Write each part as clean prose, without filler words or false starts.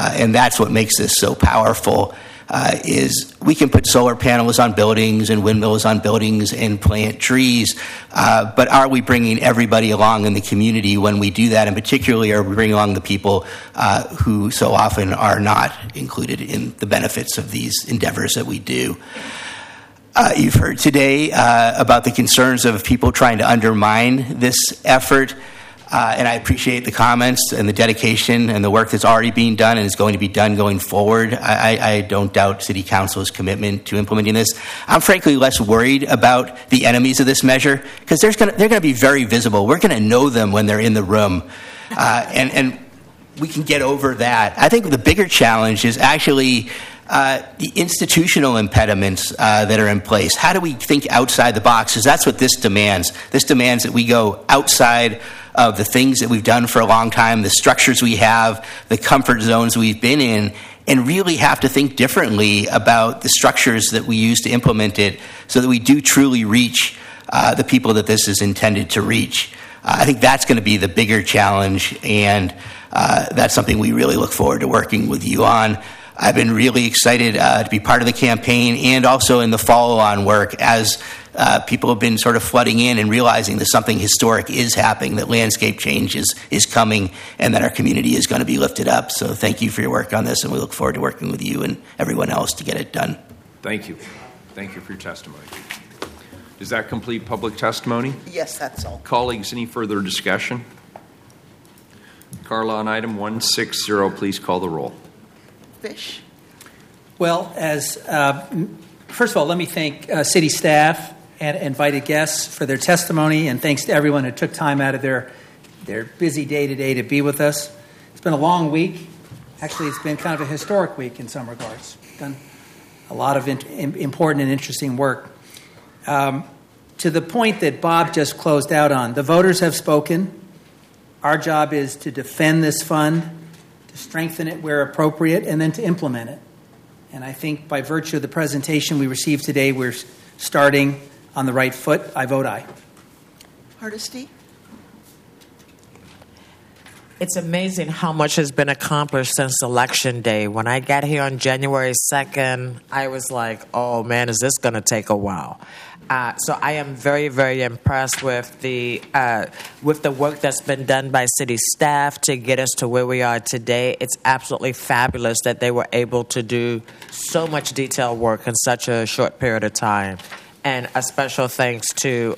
and that's what makes this so powerful. Is we can put solar panels on buildings and windmills on buildings and plant trees, but are we bringing everybody along in the community when we do that? And particularly, are we bringing along the people who so often are not included in the benefits of these endeavors that we do? You've heard today about the concerns of people trying to undermine this effort. And I appreciate the comments and the dedication and the work that's already being done and is going to be done going forward. I don't doubt City Council's commitment to implementing this. I'm frankly less worried about the enemies of this measure because they're going to be very visible. We're going to know them when they're in the room. And we can get over that. I think the bigger challenge is actually the institutional impediments that are in place. How do we think outside the box? Because that's what this demands. This demands that we go outside of the things that we've done for a long time, the structures we have, the comfort zones we've been in, and really have to think differently about the structures that we use to implement it so that we do truly reach the people that this is intended to reach. I think that's going to be the bigger challenge, and that's something we really look forward to working with you on. I've been really excited to be part of the campaign and also in the follow-on work as people have been sort of flooding in and realizing that something historic is happening, that landscape change is coming, and that our community is going to be lifted up. So thank you for your work on this, and we look forward to working with you and everyone else to get it done. Thank you. Thank you for your testimony. Does that complete public testimony? Yes, that's all. Colleagues, any further discussion? Carla, on item 160, please call the roll. Fish. Well, first of all, let me thank city staff and invited guests for their testimony, and thanks to everyone who took time out of their busy day today to be with us. It's been a long week. Actually, it's been kind of a historic week in some regards. Done a lot of important and interesting work. To the point that Bob just closed out on, the voters have spoken. Our job is to defend this fund, to strengthen it where appropriate, and then to implement it. And I think by virtue of the presentation we received today, we're starting on the right foot. I vote aye. Hardesty? It's amazing how much has been accomplished since Election Day. When I got here on January 2nd, I was like, oh, man, is this going to take a while? So I am very, very impressed with the work that's been done by city staff to get us to where we are today. It's absolutely fabulous that they were able to do so much detailed work in such a short period of time. And a special thanks to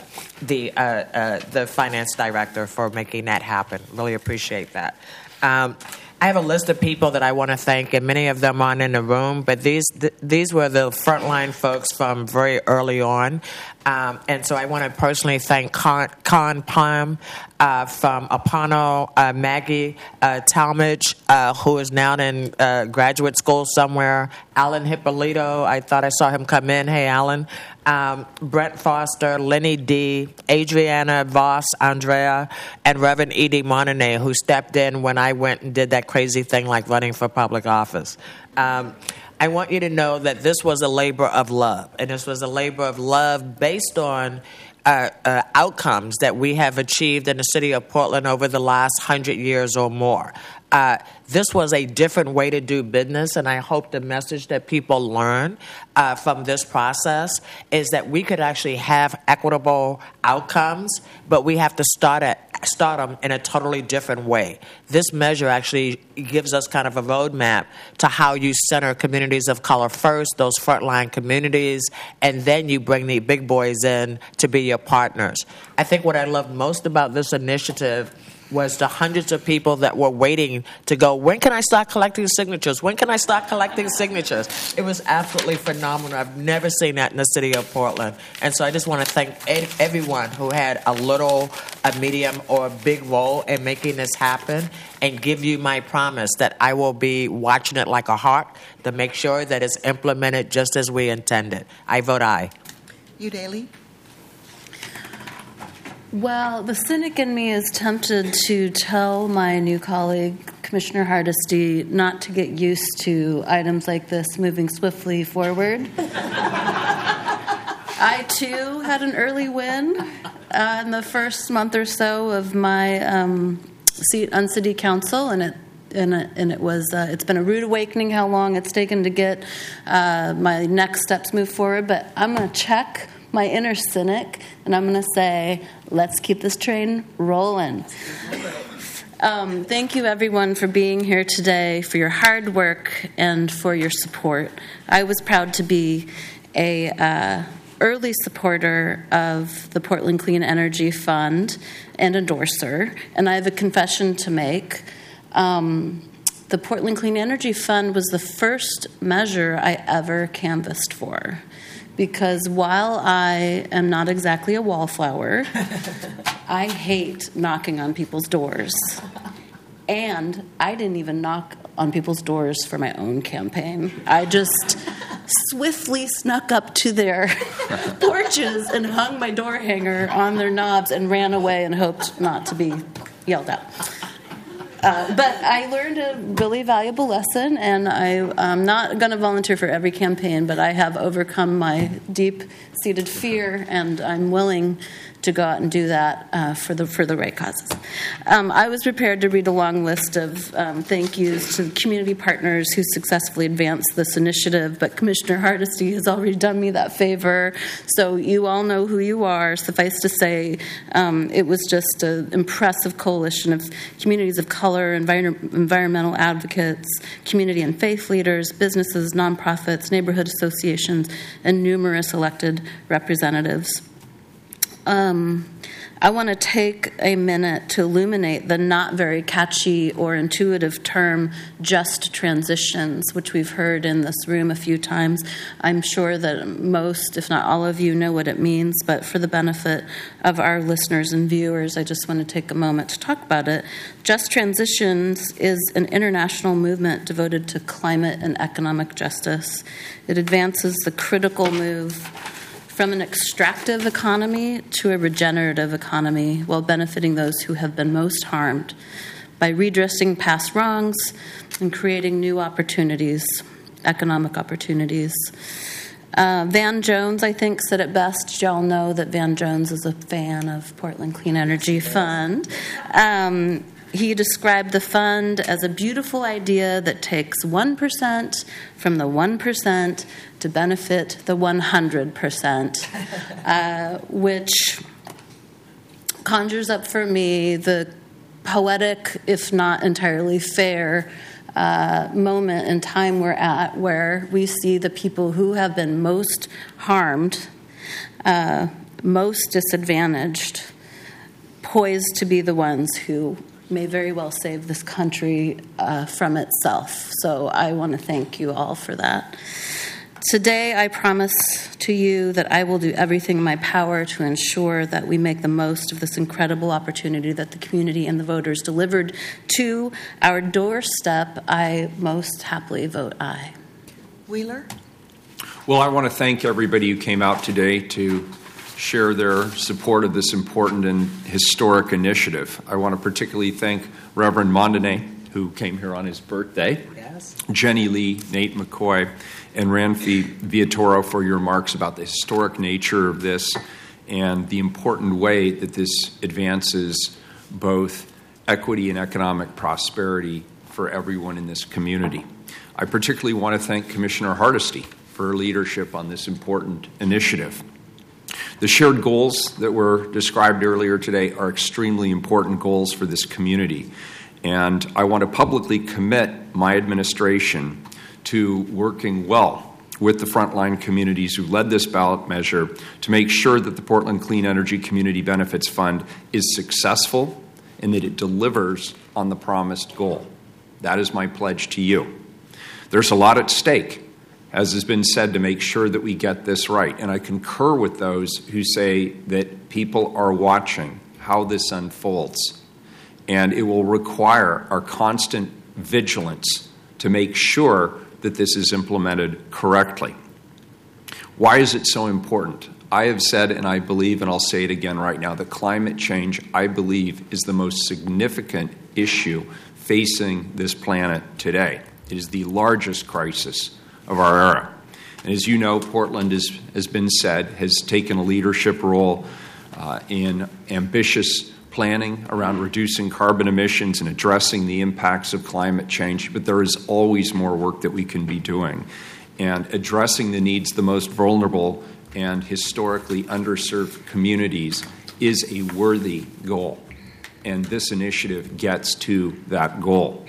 the finance director for making that happen. Really appreciate that. I have a list of people that I want to thank, and many of them aren't in the room, but these were the frontline folks from very early on. And so I want to personally thank Con Palm from Apano, Maggie Talmadge, who is now in graduate school somewhere, Alan Hippolito, I thought I saw him come in. Hey, Alan. Brent Foster, Lenny D., Adriana Voss, Andrea, and Reverend Edie Montagne, who stepped in when I went and did that crazy thing like running for public office. I want you to know that this was a labor of love, and this was a labor of love based on outcomes that we have achieved in the city of Portland over the last 100 years or more. This was a different way to do business, and I hope the message that people learn from this process is that we could actually have equitable outcomes, but we have to start them in a totally different way. This measure actually gives us kind of a roadmap to how you center communities of color first, those frontline communities, and then you bring the big boys in to be your partners. I think what I loved most about this initiative was the hundreds of people that were waiting to go, when can I start collecting signatures? When can I start collecting signatures? It was absolutely phenomenal. I've never seen that in the city of Portland. And so I just want to thank everyone who had a little, a medium, or a big role in making this happen, and give you my promise that I will be watching it like a hawk to make sure that it's implemented just as we intended. I vote aye. You, Daly? Well, the cynic in me is tempted to tell my new colleague, Commissioner Hardesty, not to get used to items like this moving swiftly forward. I, too, had an early win in the first month or so of my seat on City Council, and it it's been a rude awakening how long it's taken to get my next steps moved forward. But I'm going to check my inner cynic, and I'm going to say, let's keep this train rolling. Thank you, everyone, for being here today, for your hard work, and for your support. I was proud to be a early supporter of the Portland Clean Energy Fund and endorser, and I have a confession to make. The Portland Clean Energy Fund was the first measure I ever canvassed for, because while I am not exactly a wallflower, I hate knocking on people's doors. And I didn't even knock on people's doors for my own campaign. I just swiftly snuck up to their porches and hung my door hanger on their knobs and ran away and hoped not to be yelled at. But I learned a really valuable lesson, and I'm not going to volunteer for every campaign, but I have overcome my deep-seated fear, and I'm willing to go out and do that for the right causes. I was prepared to read a long list of thank yous to community partners who successfully advanced this initiative, but Commissioner Hardesty has already done me that favor, so you all know who you are. Suffice to say, it was just an impressive coalition of communities of color, environmental advocates, community and faith leaders, businesses, nonprofits, neighborhood associations, and numerous elected representatives. I want to take a minute to illuminate the not very catchy or intuitive term just transitions, which we've heard in this room a few times. I'm sure that most, if not all of you, know what it means, but for the benefit of our listeners and viewers, I just want to take a moment to talk about it. Just Transitions is an international movement devoted to climate and economic justice. It advances the critical move from an extractive economy to a regenerative economy while benefiting those who have been most harmed by redressing past wrongs and creating new opportunities, economic opportunities. Van Jones, I think, said it best. Y'all know that Van Jones is a fan of Portland Clean Energy Fund. He described the fund as a beautiful idea that takes 1% from the 1% to benefit the 100%, which conjures up for me the poetic, if not entirely fair, moment in time we're at where we see the people who have been most harmed, most disadvantaged, poised to be the ones who may very well save this country from itself. So I want to thank you all for that. Today, I promise to you that I will do everything in my power to ensure that we make the most of this incredible opportunity that the community and the voters delivered to our doorstep. I most happily vote aye. Wheeler? Well, I want to thank everybody who came out today to share their support of this important and historic initiative. I want to particularly thank Reverend Mondane, who came here on his birthday, Yes. Jenny Lee, Nate McCoy, and Ranfi Viatoro for your remarks about the historic nature of this and the important way that this advances both equity and economic prosperity for everyone in this community. I particularly want to thank Commissioner Hardesty for her leadership on this important initiative. The shared goals that were described earlier today are extremely important goals for this community, and I want to publicly commit my administration to working well with the frontline communities who led this ballot measure to make sure that the Portland Clean Energy Community Benefits Fund is successful and that it delivers on the promised goal. That is my pledge to you. There's a lot at stake, as has been said, to make sure that we get this right. And I concur with those who say that people are watching how this unfolds. And it will require our constant vigilance to make sure that this is implemented correctly. Why is it so important? I have said, and I believe, and I'll say it again right now, that climate change, I believe, is the most significant issue facing this planet today. It is the largest crisis of our era. And as you know, Portland, has been said, has taken a leadership role in ambitious planning around reducing carbon emissions and addressing the impacts of climate change, but there is always more work that we can be doing. And addressing the needs of the most vulnerable and historically underserved communities is a worthy goal. And this initiative gets to that goal.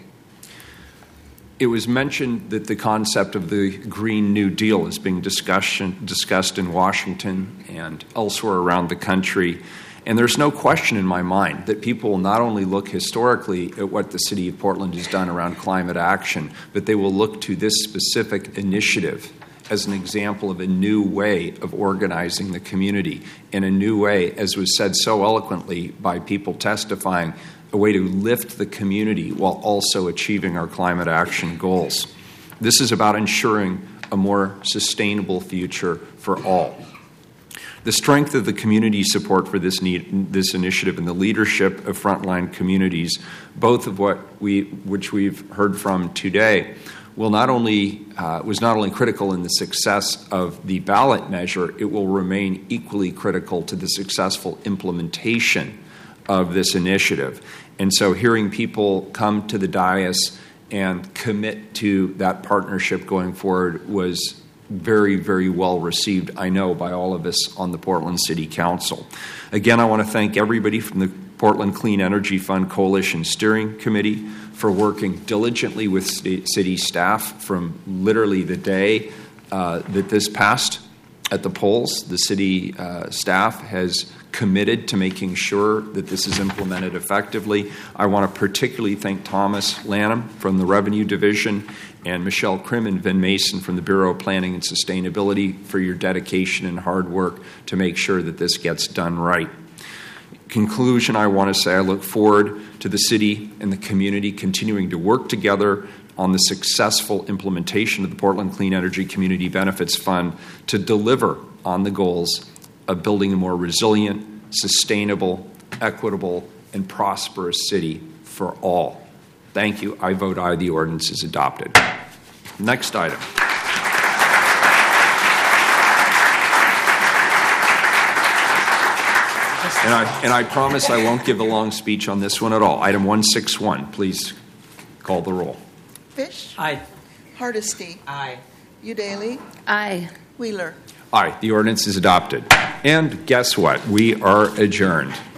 It was mentioned that the concept of the Green New Deal is being discussed in Washington and elsewhere around the country. And there's no question in my mind that people will not only look historically at what the City of Portland has done around climate action, but they will look to this specific initiative as an example of a new way of organizing the community, in a new way, as was said so eloquently by people testifying, a way to lift the community while also achieving our climate action goals. This is about ensuring a more sustainable future for all. The strength of the community support for this initiative and the leadership of frontline communities, both of which we've heard from today, was not only critical in the success of the ballot measure, it will remain equally critical to the successful implementation of this initiative. And so hearing people come to the dais and commit to that partnership going forward was very, very well received, I know, by all of us on the Portland City Council. Again, I want to thank everybody from the Portland Clean Energy Fund Coalition Steering Committee for working diligently with city staff from literally the day that this passed at the polls. The city staff has committed to making sure that this is implemented effectively. I want to particularly thank Thomas Lanham from the Revenue Division and Michelle Krim and Vin Mason from the Bureau of Planning and Sustainability for your dedication and hard work to make sure that this gets done right. Conclusion, I want to say I look forward to the city and the community continuing to work together on the successful implementation of the Portland Clean Energy Community Benefits Fund to deliver on the goals of building a more resilient, sustainable, equitable, and prosperous city for all. Thank you. I vote aye. The ordinance is adopted. Next item. And I promise I won't give a long speech on this one at all. Item 161, please call the roll. Fish. Aye. Hardesty. Aye. Udaley. Aye. Wheeler. Aye. The ordinance is adopted. And guess what? We are adjourned.